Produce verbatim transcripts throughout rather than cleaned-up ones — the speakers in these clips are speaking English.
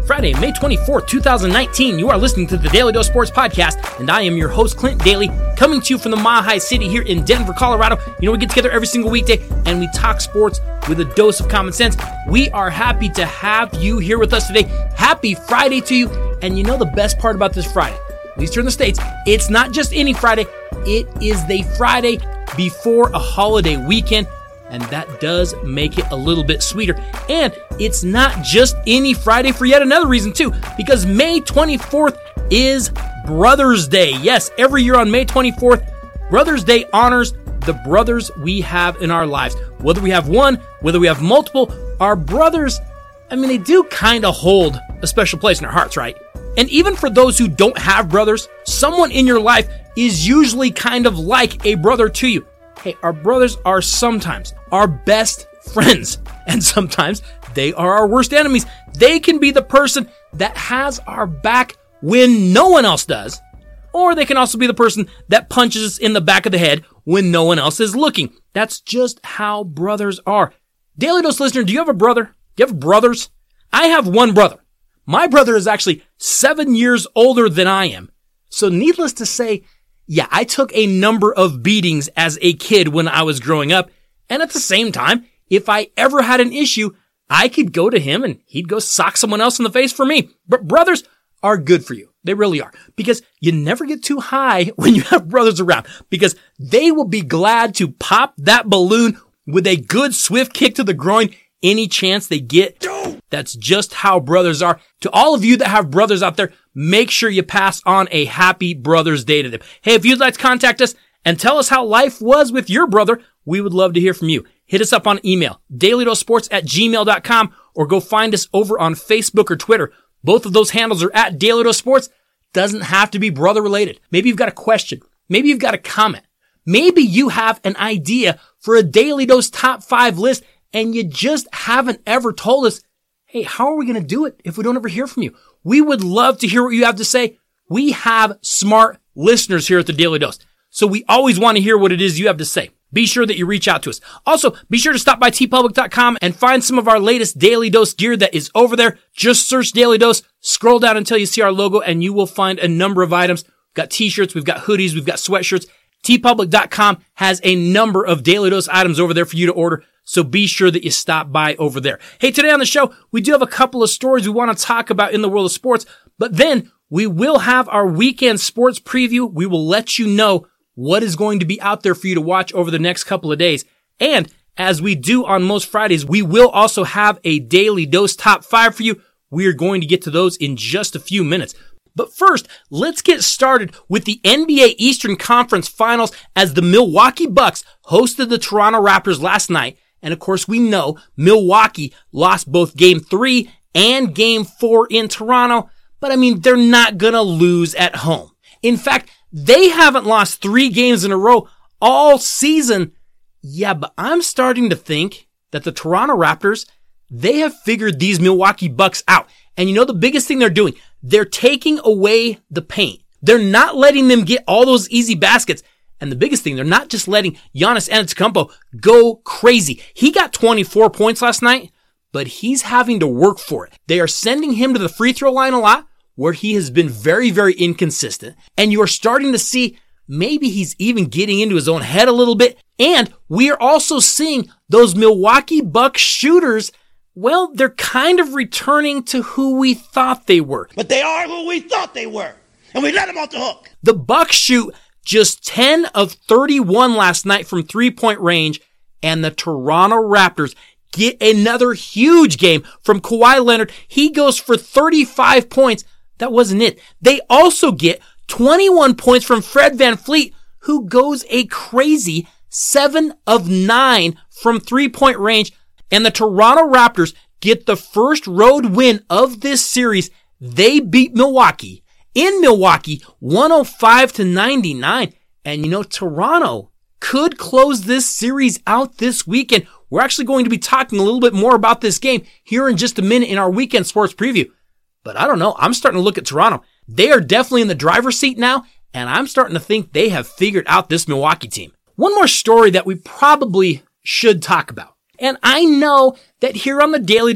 Friday, May twenty-fourth, twenty nineteen. You are listening to the Daily Dose Sports Podcast, and I am your host, Clint Daly, coming to you from the Mile High City here in Denver, Colorado. You know, we get together every single weekday, and we talk sports with a dose of common sense. We are happy to have you here with us today. Happy Friday to you. And you know the best part about this Friday, at least here in the States, it's not just any Friday. It is the Friday before a holiday weekend. And that does make it a little bit sweeter. And it's not just any Friday for yet another reason too, because May twenty-fourth is Brothers Day. Yes, every year on May twenty-fourth, Brothers Day honors the brothers we have in our lives. Whether we have one, whether we have multiple, our brothers, I mean, they do kind of hold a special place in our hearts, right? And even for those who don't have brothers, someone in your life is usually kind of like a brother to you. Hey, our brothers are sometimes our best friends, and sometimes they are our worst enemies. They can be the person that has our back when no one else does, or they can also be the person that punches us in the back of the head when no one else is looking. That's just how brothers are. Daily Dose listener, do you have a brother? Do you have brothers? I have one brother. My brother is actually seven years older than I am. So needless to say, yeah, I took a number of beatings as a kid when I was growing up. And at the same time, if I ever had an issue, I could go to him and he'd go sock someone else in the face for me. But brothers are good for you. They really are. Because you never get too high when you have brothers around. Because they will be glad to pop that balloon with a good swift kick to the groin any chance they get. That's just how brothers are. To all of you that have brothers out there, make sure you pass on a happy Brothers Day to them. Hey, if you'd like to contact us and tell us how life was with your brother, we would love to hear from you. Hit us up on email, dailydosesports at gmail dot com, or go find us over on Facebook or Twitter. Both of those handles are at Daily Dose Sports. Doesn't have to be brother related. Maybe you've got a question. Maybe you've got a comment. Maybe you have an idea for a Daily Dose top five list and you just haven't ever told us, hey, how are we going to do it if we don't ever hear from you? We would love to hear what you have to say. We have smart listeners here at the Daily Dose, so we always want to hear what it is you have to say. Be sure that you reach out to us. Also, be sure to stop by t public dot com and find some of our latest Daily Dose gear that is over there. Just search Daily Dose, scroll down until you see our logo, and you will find a number of items. We've got t-shirts, we've got hoodies, we've got sweatshirts. t public dot com has a number of Daily Dose items over there for you to order. So be sure that you stop by over there. Hey, today on the show, we do have a couple of stories we want to talk about in the world of sports, but then we will have our weekend sports preview. We will let you know what is going to be out there for you to watch over the next couple of days. And as we do on most Fridays, we will also have a Daily Dose top five for you. We are going to get to those in just a few minutes. But first, let's get started with the N B A Eastern Conference Finals as the Milwaukee Bucks hosted the Toronto Raptors last night. And of course, we know Milwaukee lost both game three and game four in Toronto. But I mean, they're not going to lose at home. In fact, they haven't lost three games in a row all season. Yeah, but I'm starting to think that the Toronto Raptors, they have figured these Milwaukee Bucks out. And you know the biggest thing they're doing? They're taking away the paint. They're not letting them get all those easy baskets. And the biggest thing, they're not just letting Giannis Antetokounmpo go crazy. He got twenty-four points last night, but he's having to work for it. They are sending him to the free throw line a lot, where he has been very, very inconsistent. And you are starting to see maybe he's even getting into his own head a little bit. And we are also seeing those Milwaukee Bucks shooters, well, they're kind of returning to who we thought they were. But they are who we thought they were. And we let them off the hook. The Bucks shoot just ten of thirty-one last night from three-point range, and the Toronto Raptors get another huge game from Kawhi Leonard. He goes for thirty-five points. That wasn't it. They also get twenty-one points from Fred VanVleet, who goes a crazy seven of nine from three-point range, and the Toronto Raptors get the first road win of this series. They beat Milwaukee in Milwaukee, one oh five to ninety-nine. And you know, Toronto could close this series out this weekend. We're actually going to be talking a little bit more about this game here in just a minute in our weekend sports preview. But I don't know. I'm starting to look at Toronto. They are definitely in the driver's seat now, and I'm starting to think they have figured out this Milwaukee team. One more story that we probably should talk about. And I know that here on the Daily Dose,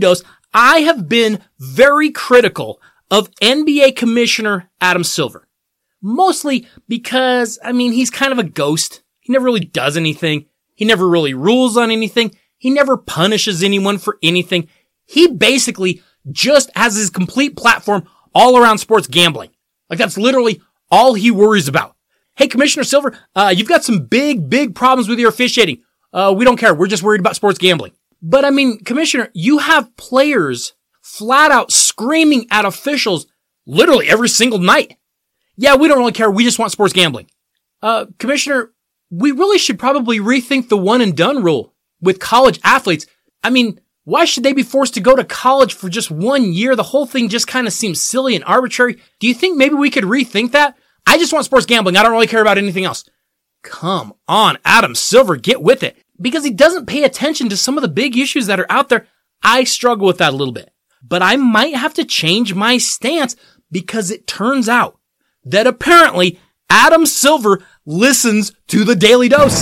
I have been very critical of N B A Commissioner Adam Silver. Mostly because, I mean, he's kind of a ghost. He never really does anything. He never really rules on anything. He never punishes anyone for anything. He basically just has his complete platform all around sports gambling. Like, that's literally all he worries about. Hey, Commissioner Silver, uh, you've got some big, big problems with your officiating. Uh, we don't care. We're just worried about sports gambling. But I mean, Commissioner, you have players flat out screaming at officials literally every single night. Yeah, we don't really care. We just want sports gambling. Uh, Commissioner, we really should probably rethink the one and done rule with college athletes. I mean, why should they be forced to go to college for just one year? The whole thing just kind of seems silly and arbitrary. Do you think maybe we could rethink that? I just want sports gambling. I don't really care about anything else. Come on, Adam Silver, get with it. Because he doesn't pay attention to some of the big issues that are out there. I struggle with that a little bit. But I might have to change my stance because it turns out that apparently Adam Silver listens to the Daily Dose.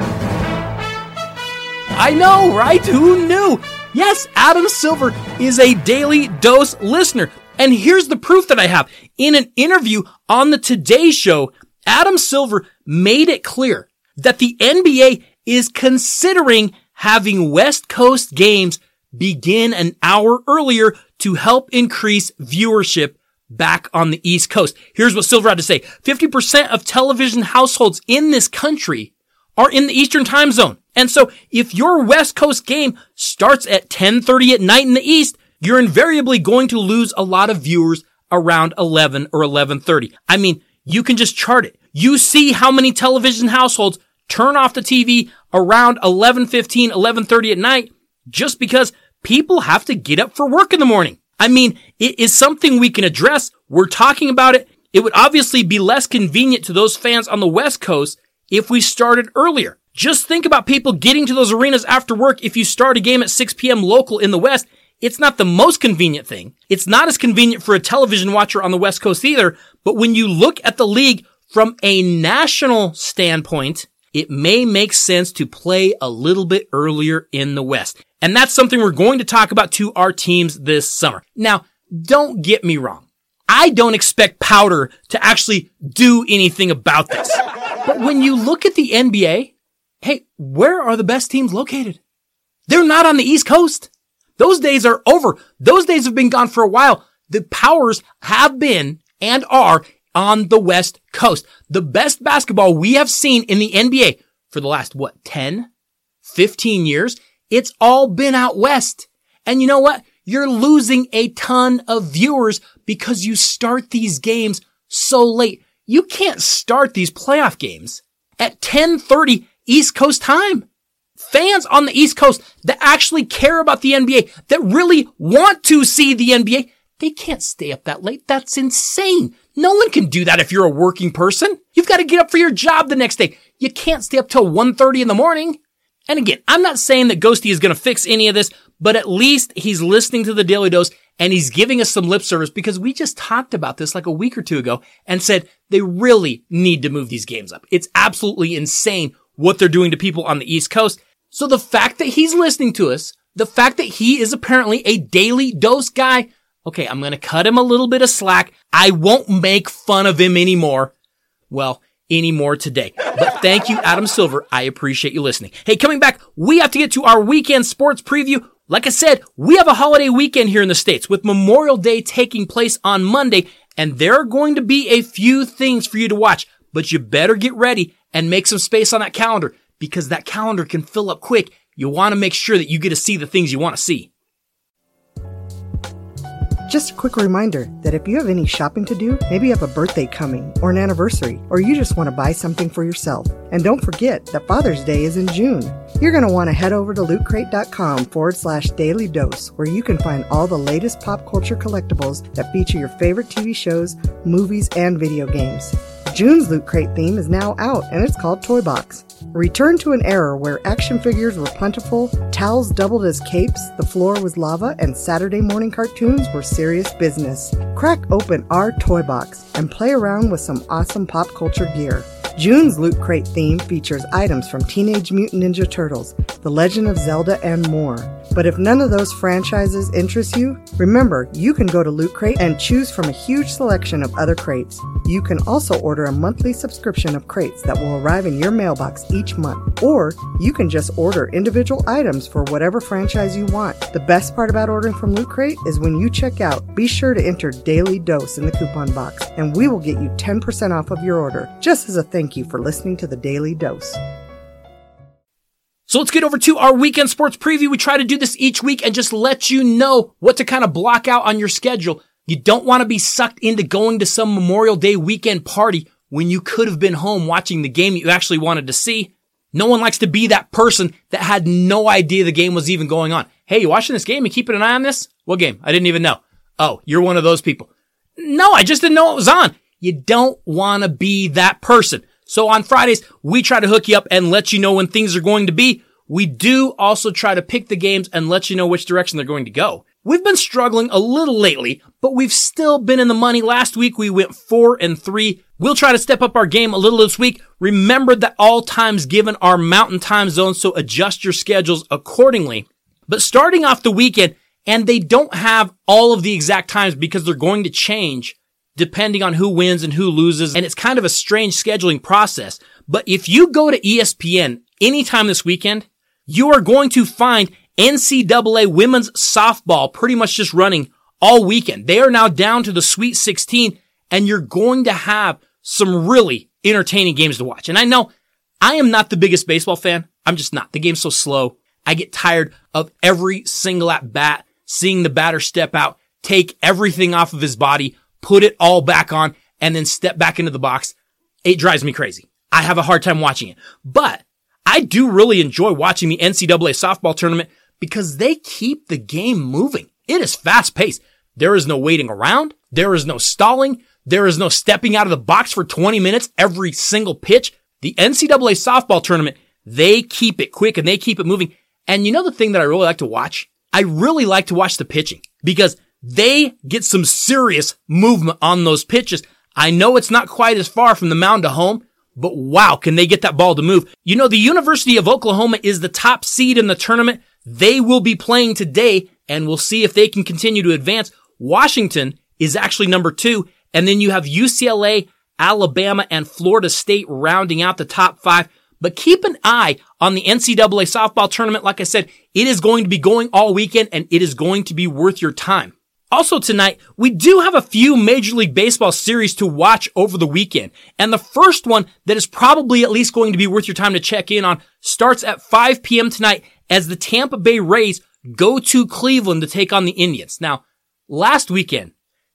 I know, right? Who knew? Yes, Adam Silver is a Daily Dose listener. And here's the proof that I have. In an interview on the Today Show, Adam Silver made it clear that the N B A is considering having West Coast games begin an hour earlier to help increase viewership back on the East Coast. Here's what Silver had to say. fifty percent of television households in this country are in the Eastern time zone. And so if your West Coast game starts at ten thirty at night in the East, you're invariably going to lose a lot of viewers around eleven or eleven thirty. I mean, you can just chart it. You see how many television households turn off the T V around eleven fifteen, eleven thirty at night just because people have to get up for work in the morning. I mean, it is something we can address. We're talking about it. It would obviously be less convenient to those fans on the West Coast if we started earlier. Just think about people getting to those arenas after work if you start a game at six p.m. local in the West. It's not the most convenient thing. It's not as convenient for a television watcher on the West Coast either. But when you look at the league from a national standpoint, it may make sense to play a little bit earlier in the West. And that's something we're going to talk about to our teams this summer. Now, don't get me wrong. I don't expect Powder to actually do anything about this. But when you look at the N B A, hey, where are the best teams located? They're not on the East Coast. Those days are over. Those days have been gone for a while. The powers have been and are on the West Coast. The best basketball we have seen in the N B A for the last, what, ten, fifteen years, it's all been out West. And you know what? You're losing a ton of viewers because you start these games so late. You can't start these playoff games at ten thirty East Coast time. Fans on the East Coast that actually care about the N B A, that really want to see the N B A, they can't stay up that late. That's insane. No one can do that if you're a working person. You've got to get up for your job the next day. You can't stay up till one thirty in the morning. And again, I'm not saying that Ghosty is going to fix any of this, but at least he's listening to the Daily Dose and he's giving us some lip service because we just talked about this like a week or two ago and said they really need to move these games up. It's absolutely insane what they're doing to people on the East Coast. So the fact that he's listening to us, the fact that he is apparently a Daily Dose guy, okay, I'm going to cut him a little bit of slack. I won't make fun of him anymore. Well, anymore today. But thank you, Adam Silver. I appreciate you listening. Hey, coming back, we have to get to our weekend sports preview. Like I said, we have a holiday weekend here in the States with Memorial Day taking place on Monday, and there are going to be a few things for you to watch, but you better get ready and make some space on that calendar because that calendar can fill up quick. You want to make sure that you get to see the things you want to see. Just a quick reminder that if you have any shopping to do, maybe you have a birthday coming or an anniversary, or you just want to buy something for yourself. And don't forget that Father's Day is in June. You're going to want to head over to lootcrate.com forward slash daily dose, where you can find all the latest pop culture collectibles that feature your favorite T V shows, movies, and video games. June's Loot Crate theme is now out, and it's called Toy Box. Return to an era where action figures were plentiful, towels doubled as capes, the floor was lava, and Saturday morning cartoons were serious business. Crack open our Toy Box and play around with some awesome pop culture gear. June's Loot Crate theme features items from Teenage Mutant Ninja Turtles, The Legend of Zelda, and more. But if none of those franchises interest you, remember, you can go to Loot Crate and choose from a huge selection of other crates. You can also order a monthly subscription of crates that will arrive in your mailbox each month. Or you can just order individual items for whatever franchise you want. The best part about ordering from Loot Crate is when you check out, be sure to enter Daily Dose in the coupon box, and we will get you ten percent off of your order, just as a thank you for listening to the Daily Dose. So let's get over to our weekend sports preview. We try to do this each week and just let you know what to kind of block out on your schedule. You don't want to be sucked into going to some Memorial Day weekend party when you could have been home watching the game you actually wanted to see. No one likes to be that person that had no idea the game was even going on. Hey, you watching this game? You keeping an eye on this? What game? I didn't even know. Oh, you're one of those people. No, I just didn't know it was on. You don't want to be that person. So on Fridays, we try to hook you up and let you know when things are going to be. We do also try to pick the games and let you know which direction they're going to go. We've been struggling a little lately, but we've still been in the money. Last week, we went four and three. We'll try to step up our game a little this week. Remember that all times given are mountain time zones, so adjust your schedules accordingly. But starting off the weekend, and they don't have all of the exact times because they're going to change depending on who wins and who loses, and it's kind of a strange scheduling process. But if you go to E S P N anytime this weekend, you are going to find N C double A women's softball pretty much just running all weekend. They are now down to the Sweet sixteen, and you're going to have some really entertaining games to watch. And I know I am not the biggest baseball fan. I'm just not. The game's so slow. I get tired of every single at bat, seeing the batter step out, take everything off of his body, put it all back on, and then step back into the box. It drives me crazy. I have a hard time watching it. But I do really enjoy watching the N C double A softball tournament because they keep the game moving. It is fast paced. There is no waiting around. There is no stalling. There is no stepping out of the box for twenty minutes every single pitch. The N C double A softball tournament, they keep it quick and they keep it moving. And you know the thing that I really like to watch? I really like to watch the pitching because they get some serious movement on those pitches. I know it's not quite as far from the mound to home, but wow, can they get that ball to move? You know, the University of Oklahoma is the top seed in the tournament. They will be playing today, and we'll see if they can continue to advance. Washington is actually number two, and then you have U C L A, Alabama, and Florida State rounding out the top five. But keep an eye on the N C double A softball tournament. Like I said, it is going to be going all weekend, and it is going to be worth your time. Also tonight, we do have a few Major League Baseball series to watch over the weekend. And the first one that is probably at least going to be worth your time to check in on starts at five p.m. tonight as the Tampa Bay Rays go to Cleveland to take on the Indians. Now, last weekend,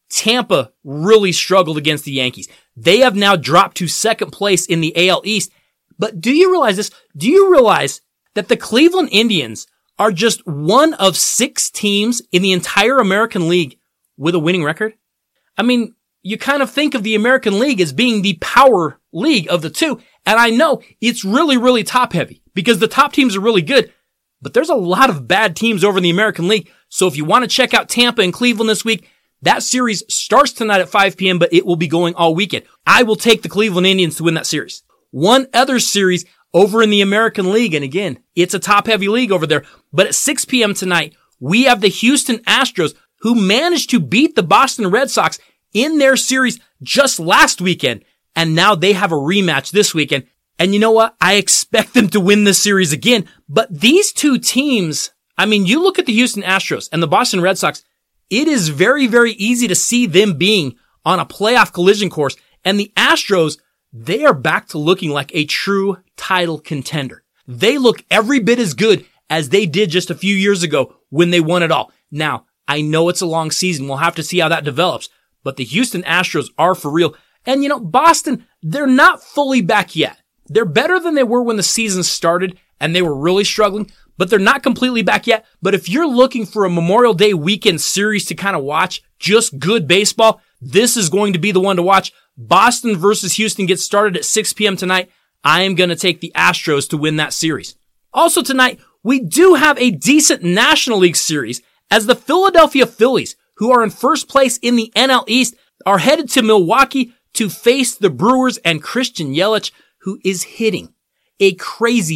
Tampa really struggled against the Yankees. They have now dropped to second place in the A L East. But do you realize this? Do you realize that the Cleveland Indians are just one of six teams in the entire American League with a winning record? I mean, you kind of think of the American League as being the power league of the two. And I know it's really, really top heavy because the top teams are really good, but there's a lot of bad teams over in the American League. So if you want to check out Tampa and Cleveland this week, that series starts tonight at five p.m., but it will be going all weekend. I will take the Cleveland Indians to win that series. One other series over in the American League, and again, it's a top-heavy league over there, but at six p.m. tonight, we have the Houston Astros, who managed to beat the Boston Red Sox in their series just last weekend, and now they have a rematch this weekend. And you know what? I expect them to win this series again, but these two teams, I mean, you look at the Houston Astros and the Boston Red Sox, it is very, very easy to see them being on a playoff collision course, and the Astros, they are back to looking like a true title contender. They look every bit as good as they did just a few years ago when they won it all. Now, I know it's a long season. We'll have to see how that develops, but the Houston Astros are for real. And you know, Boston, they're not fully back yet. They're better than they were when the season started and they were really struggling, but they're not completely back yet. But if you're looking for a Memorial Day weekend series to kind of watch, just good baseball, this is going to be the one to watch. Boston versus Houston gets started at six p.m. tonight. I am going to take the Astros to win that series. Also tonight, we do have a decent National League series as the Philadelphia Phillies, who are in first place in the N L East, are headed to Milwaukee to face the Brewers and Christian Yelich, who is hitting a crazy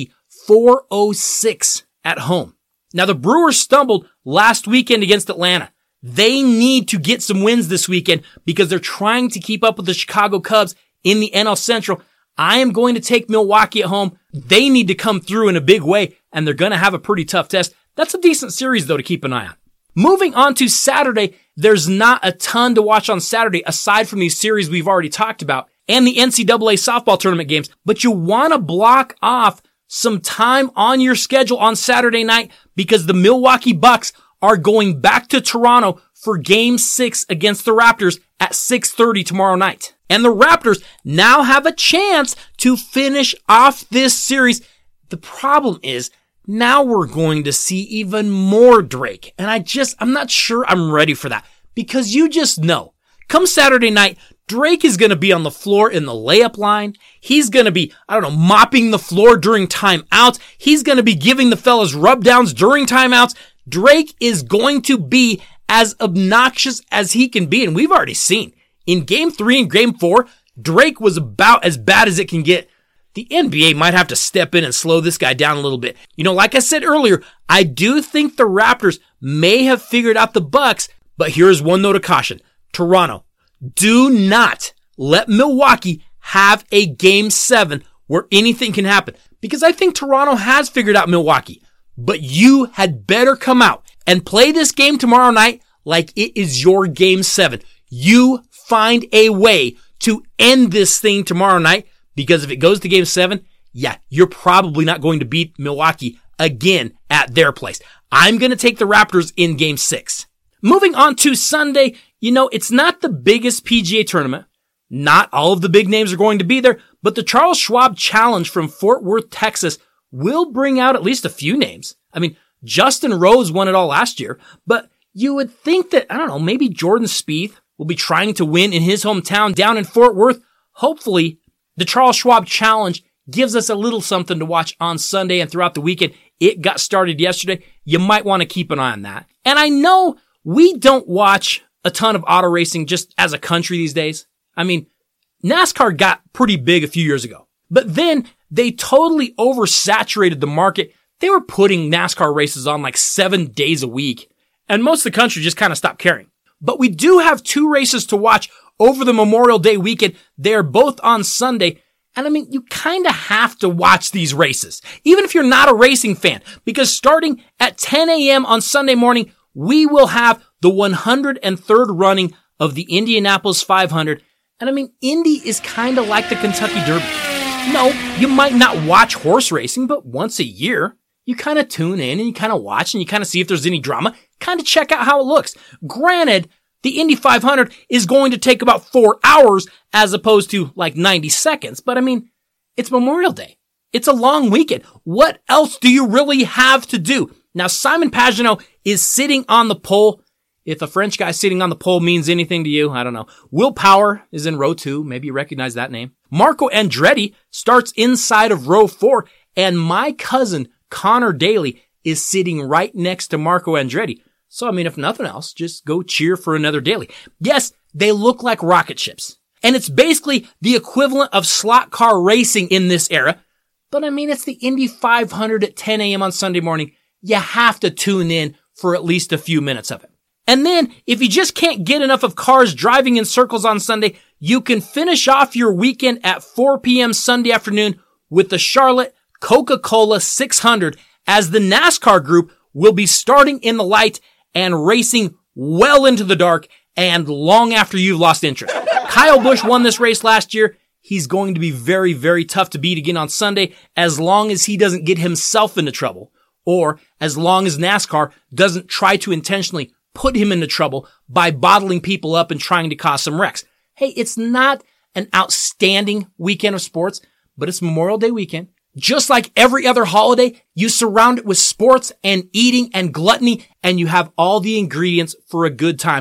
four oh six at home. Now, the Brewers stumbled last weekend against Atlanta. They need to get some wins this weekend because they're trying to keep up with the Chicago Cubs in the N L Central. I am going to take Milwaukee at home. They need to come through in a big way, and they're going to have a pretty tough test. That's a decent series, though, to keep an eye on. Moving on to Saturday, there's not a ton to watch on Saturday aside from these series we've already talked about and the N C double A softball tournament games, but you want to block off some time on your schedule on Saturday night because the Milwaukee Bucks are going back to Toronto for game six against the Raptors at six thirty tomorrow night. And the Raptors now have a chance to finish off this series. The problem is now we're going to see even more Drake. And I just, I'm not sure I'm ready for that because you just know come Saturday night, Drake is going to be on the floor in the layup line. He's going to be, I don't know, mopping the floor during timeouts. He's going to be giving the fellas rub downs during timeouts. Drake is going to be as obnoxious as he can be. And we've already seen in game three and game four, Drake was about as bad as it can get. The N B A might have to step in and slow this guy down a little bit. You know, like I said earlier, I do think the Raptors may have figured out the Bucks, but here's one note of caution. Toronto, do not let Milwaukee have a game seven where anything can happen. Because I think Toronto has figured out Milwaukee. But you had better come out and play this game tomorrow night like it is your game seven. You find a way to end this thing tomorrow night. Because if it goes to game seven, yeah, you're probably not going to beat Milwaukee again at their place. I'm going to take the Raptors in game six. Moving on to Sunday, you know, it's not the biggest P G A tournament. Not all of the big names are going to be there, but the Charles Schwab Challenge from Fort Worth, Texas will bring out at least a few names. I mean, Justin Rose won it all last year, but you would think that, I don't know, maybe Jordan Spieth will be trying to win in his hometown down in Fort Worth. Hopefully, the Charles Schwab Challenge gives us a little something to watch on Sunday and throughout the weekend. It got started yesterday. You might want to keep an eye on that. And I know we don't watch a ton of auto racing just as a country these days. I mean, NASCAR got pretty big a few years ago, but then they totally oversaturated the market. They were putting NASCAR races on like seven days a week, and most of the country just kind of stopped caring. But we do have two races to watch over the Memorial Day weekend. They're both on Sunday. And I mean, you kind of have to watch these races, even if you're not a racing fan, because starting at ten a.m. on Sunday morning, we will have the one hundred third running of the Indianapolis five hundred. And I mean, Indy is kind of like the Kentucky Derby. No, you might not watch horse racing, but once a year, you kind of tune in and you kind of watch and you kind of see if there's any drama, kind of check out how it looks. Granted, the Indy five hundred is going to take about four hours as opposed to like ninety seconds. But I mean, it's Memorial Day. It's a long weekend. What else do you really have to do? Now, Simon Pagenaud is sitting on the pole. If a French guy sitting on the pole means anything to you, I don't know. Will Power is in row two. Maybe you recognize that name. Marco Andretti starts inside of row four. And my cousin, Connor Daly, is sitting right next to Marco Andretti. So, I mean, if nothing else, just go cheer for another Daly. Yes, they look like rocket ships. And it's basically the equivalent of slot car racing in this era. But I mean, it's the Indy five hundred at ten a.m. on Sunday morning. You have to tune in for at least a few minutes of it. And then, if you just can't get enough of cars driving in circles on Sunday, you can finish off your weekend at four p.m. Sunday afternoon with the Charlotte Coca-Cola six hundred, as the NASCAR group will be starting in the light and racing well into the dark and long after you've lost interest. Kyle Busch won this race last year. He's going to be very, very tough to beat again on Sunday as long as he doesn't get himself into trouble, or as long as NASCAR doesn't try to intentionally put him into trouble by bottling people up and trying to cause some wrecks. Hey, it's not an outstanding weekend of sports, but it's Memorial Day weekend. Just like every other holiday, you surround it with sports and eating and gluttony, and you have all the ingredients for a good time.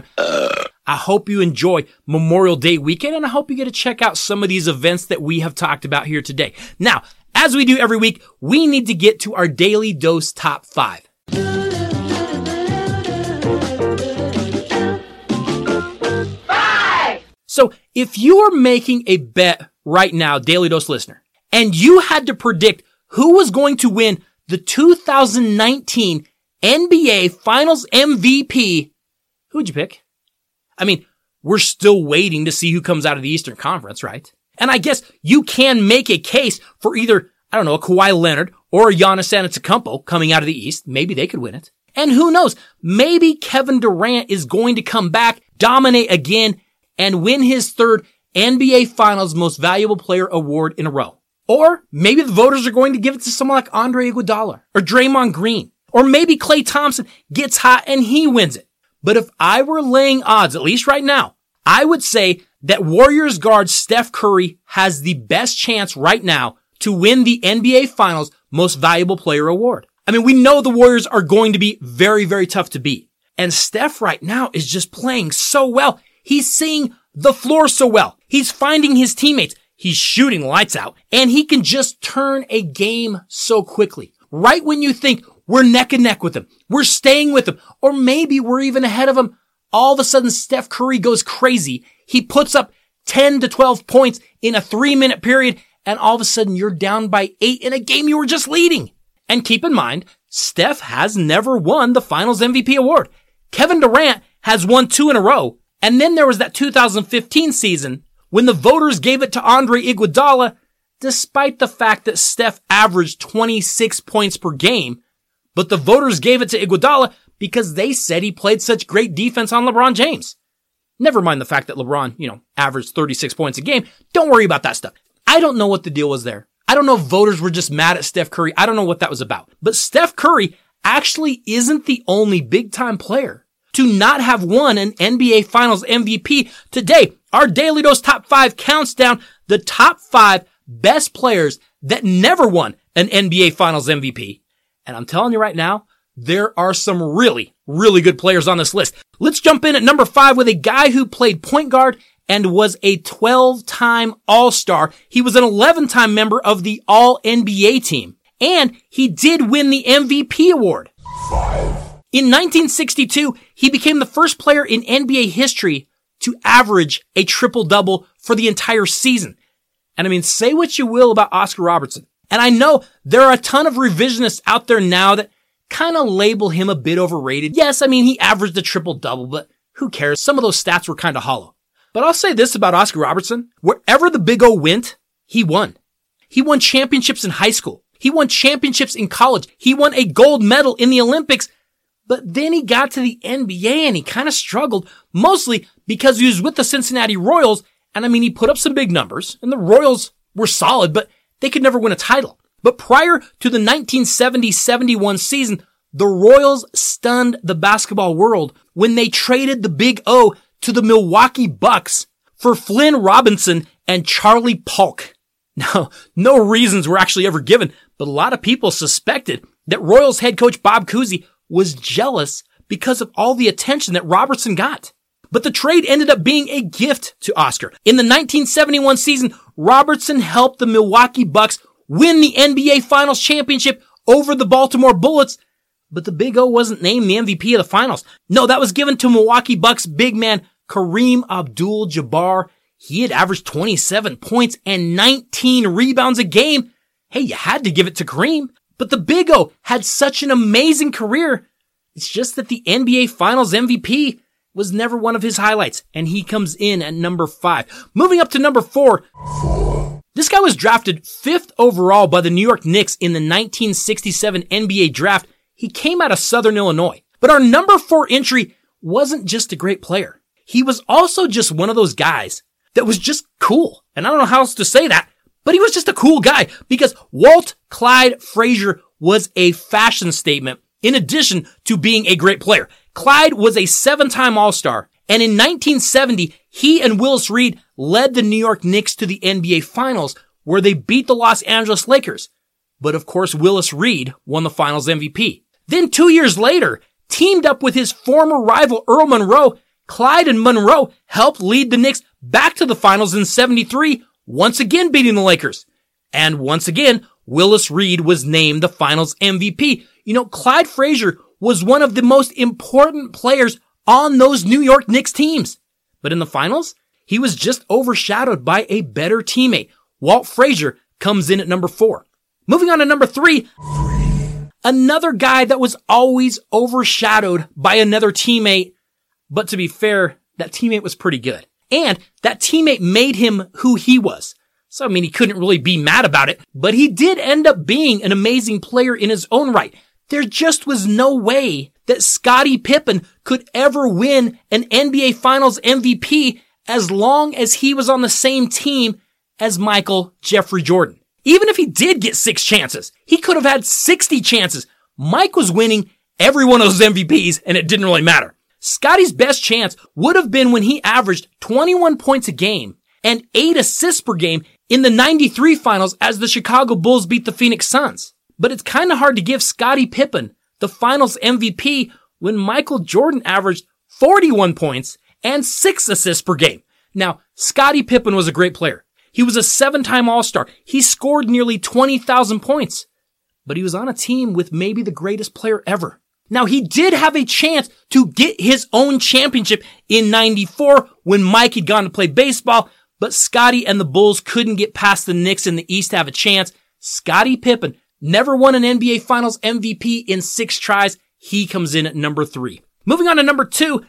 I hope you enjoy Memorial Day weekend, and I hope you get to check out some of these events that we have talked about here today. Now, as we do every week, we need to get to our Daily Dose Top five. So if you are making a bet right now, Daily Dose listener, and you had to predict who was going to win the two thousand nineteen N B A Finals M V P, who would you pick? I mean, we're still waiting to see who comes out of the Eastern Conference, right? And I guess you can make a case for either, I don't know, a Kawhi Leonard or a Giannis Antetokounmpo coming out of the East. Maybe they could win it. And who knows, maybe Kevin Durant is going to come back, dominate again, and win his third N B A Finals Most Valuable Player award in a row. Or maybe the voters are going to give it to someone like Andre Iguodala or Draymond Green. Or maybe Klay Thompson gets hot and he wins it. But if I were laying odds, at least right now, I would say that Warriors guard Steph Curry has the best chance right now to win the N B A Finals Most Valuable Player award. I mean, we know the Warriors are going to be very, very tough to beat. And Steph right now is just playing so well. He's seeing the floor so well. He's finding his teammates. He's shooting lights out. And he can just turn a game so quickly. Right when you think we're neck and neck with him, we're staying with him, or maybe we're even ahead of him, all of a sudden Steph Curry goes crazy. He puts up ten to twelve points in a three minute period, and all of a sudden you're down by eight in a game you were just leading. And keep in mind, Steph has never won the Finals M V P award. Kevin Durant has won two in a row. And then there was that two thousand fifteen season when the voters gave it to Andre Iguodala, despite the fact that Steph averaged twenty-six points per game. But the voters gave it to Iguodala because they said he played such great defense on LeBron James. Never mind the fact that LeBron, you know, averaged thirty-six points a game. Don't worry about that stuff. I don't know what the deal was there. I don't know if voters were just mad at Steph Curry. I don't know what that was about. But Steph Curry actually isn't the only big-time player to not have won an N B A Finals M V P. Today, our Daily Dose Top five counts down the top five best players that never won an N B A Finals M V P. And I'm telling you right now, there are some really, really good players on this list. Let's jump in at number five with a guy who played point guard and was a twelve-time All-Star. He was an eleven-time member of the All-N B A team. And he did win the M V P award. Five. In nineteen sixty-two, he became the first player in N B A history to average a triple-double for the entire season. And I mean, say what you will about Oscar Robertson. And I know there are a ton of revisionists out there now that kind of label him a bit overrated. Yes, I mean, he averaged a triple-double, but who cares? Some of those stats were kind of hollow. But I'll say this about Oscar Robertson. Wherever the Big O went, he won. He won championships in high school. He won championships in college. He won a gold medal in the Olympics. But then he got to the N B A and he kind of struggled, mostly because he was with the Cincinnati Royals. And I mean, he put up some big numbers and the Royals were solid, but they could never win a title. But prior to the nineteen seventy seventy-one season, the Royals stunned the basketball world when they traded the Big O to the Milwaukee Bucks for Flynn Robinson and Charlie Polk. Now, no reasons were actually ever given, but a lot of people suspected that Royals head coach Bob Cousy was jealous because of all the attention that Robertson got. But the trade ended up being a gift to Oscar. In the nineteen seventy-one season, Robertson helped the Milwaukee Bucks win the N B A Finals championship over the Baltimore Bullets, but the Big O wasn't named the M V P of the finals. No, that was given to Milwaukee Bucks big man Kareem Abdul-Jabbar. He had averaged twenty-seven points and nineteen rebounds a game. Hey, you had to give it to Kareem. But the Big O had such an amazing career. It's just that the N B A Finals M V P was never one of his highlights, and he comes in at number five. Moving up to number four. Four. This guy was drafted fifth overall by the New York Knicks in the nineteen sixty-seven N B A draft. He came out of Southern Illinois. But our number four entry wasn't just a great player. He was also just one of those guys that was just cool. And I don't know how else to say that, but he was just a cool guy because Walt Clyde Frazier was a fashion statement in addition to being a great player. Clyde was a seven-time All-Star, and in nineteen seventy, he and Willis Reed led the New York Knicks to the N B A Finals, where they beat the Los Angeles Lakers. But of course, Willis Reed won the Finals M V P. Then two years later, teamed up with his former rival Earl Monroe, Clyde and Monroe helped lead the Knicks back to the Finals in seventy-three, once again beating the Lakers. And once again, Willis Reed was named the Finals M V P. You know, Clyde Frazier was one of the most important players on those New York Knicks teams. But in the finals, he was just overshadowed by a better teammate. Walt Frazier comes in at number four. Moving on to number three, another guy that was always overshadowed by another teammate, but to be fair, that teammate was pretty good. And that teammate made him who he was. So, I mean, he couldn't really be mad about it, but he did end up being an amazing player in his own right. There just was no way that Scottie Pippen could ever win an N B A Finals M V P as long as he was on the same team as Michael Jeffrey Jordan. Even if he did get six chances, he could have had sixty chances. Mike was winning every one of those M V Ps, and it didn't really matter. Scottie's best chance would have been when he averaged twenty-one points a game and eight assists per game in the ninety-three finals as the Chicago Bulls beat the Phoenix Suns. But it's kind of hard to give Scottie Pippen the finals M V P when Michael Jordan averaged forty-one points and six assists per game. Now, Scottie Pippen was a great player. He was a seven-time All-Star. He scored nearly twenty thousand points. But he was on a team with maybe the greatest player ever. Now, he did have a chance to get his own championship in ninety-four when Mike had gone to play baseball, but Scottie and the Bulls couldn't get past the Knicks in the East to have a chance. Scottie Pippen never won an N B A Finals M V P in six tries. He comes in at number three. Moving on to number two.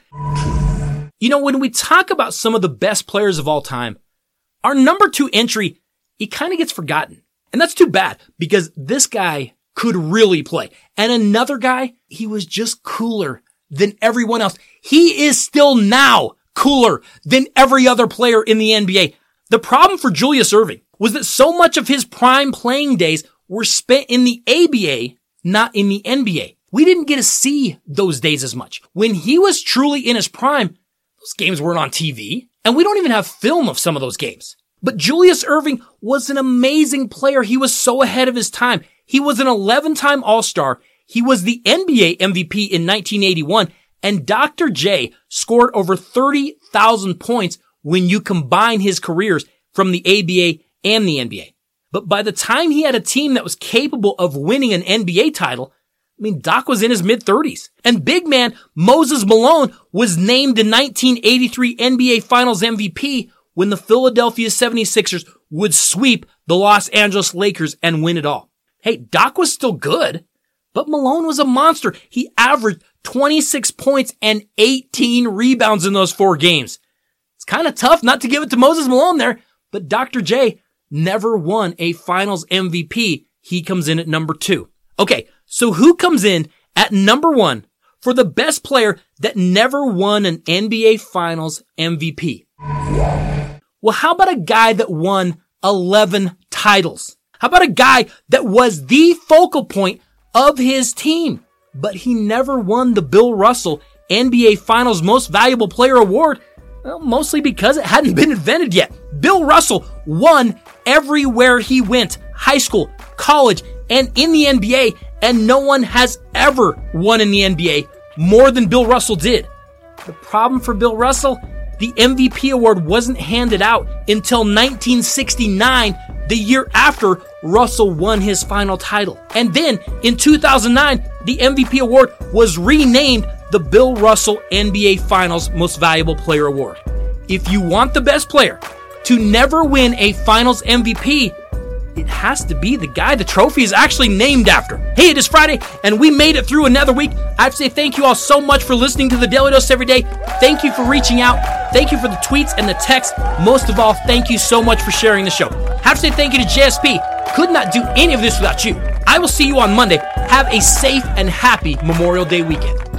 You know, when we talk about some of the best players of all time, our number two entry, he kind of gets forgotten. And that's too bad because this guy could really play. And another guy, he was just cooler than everyone else. He is still now cooler than every other player in the N B A. The problem for Julius Erving was that so much of his prime playing days were spent in the A B A, not in the N B A. We didn't get to see those days as much. When he was truly in his prime, those games weren't on T V, and we don't even have film of some of those games. But Julius Erving was an amazing player. He was so ahead of his time. He was an eleven-time All-Star. He was the N B A M V P in nineteen eighty-one, and Doctor J scored over thirty thousand points when you combine his careers from the A B A and the N B A. But by the time he had a team that was capable of winning an N B A title, I mean, Doc was in his mid-thirties. And big man Moses Malone was named the nineteen eighty-three N B A Finals M V P when the Philadelphia seventy-sixers would sweep the Los Angeles Lakers and win it all. Hey, Doc was still good, but Malone was a monster. He averaged twenty-six points and eighteen rebounds in those four games. It's kind of tough not to give it to Moses Malone there, but Doctor J never won a Finals M V P. He comes in at number two. Okay, so who comes in at number one for the best player that never won an N B A Finals M V P? Well, how about a guy that won eleven titles? How about a guy that was the focal point of his team, but he never won the Bill Russell N B A Finals Most Valuable Player Award? Well, mostly because it hadn't been invented yet. Bill Russell won everywhere he went, high school, college, and in the N B A, and no one has ever won in the N B A more than Bill Russell did. The problem for Bill Russell, the M V P award wasn't handed out until nineteen sixty-nine, the year after Russell won his final title. And then in two thousand nine, the M V P award was renamed the Bill Russell N B A Finals Most Valuable Player Award. If you want the best player to never win a Finals M V P, it has to be the guy the trophy is actually named after. Hey, it is Friday, and we made it through another week. I have to say thank you all so much for listening to the Daily Dose every day. Thank you for reaching out. Thank you for the tweets and the texts. Most of all, thank you so much for sharing the show. I have to say thank you to J S P. Could not do any of this without you. I will see you on Monday. Have a safe and happy Memorial Day weekend.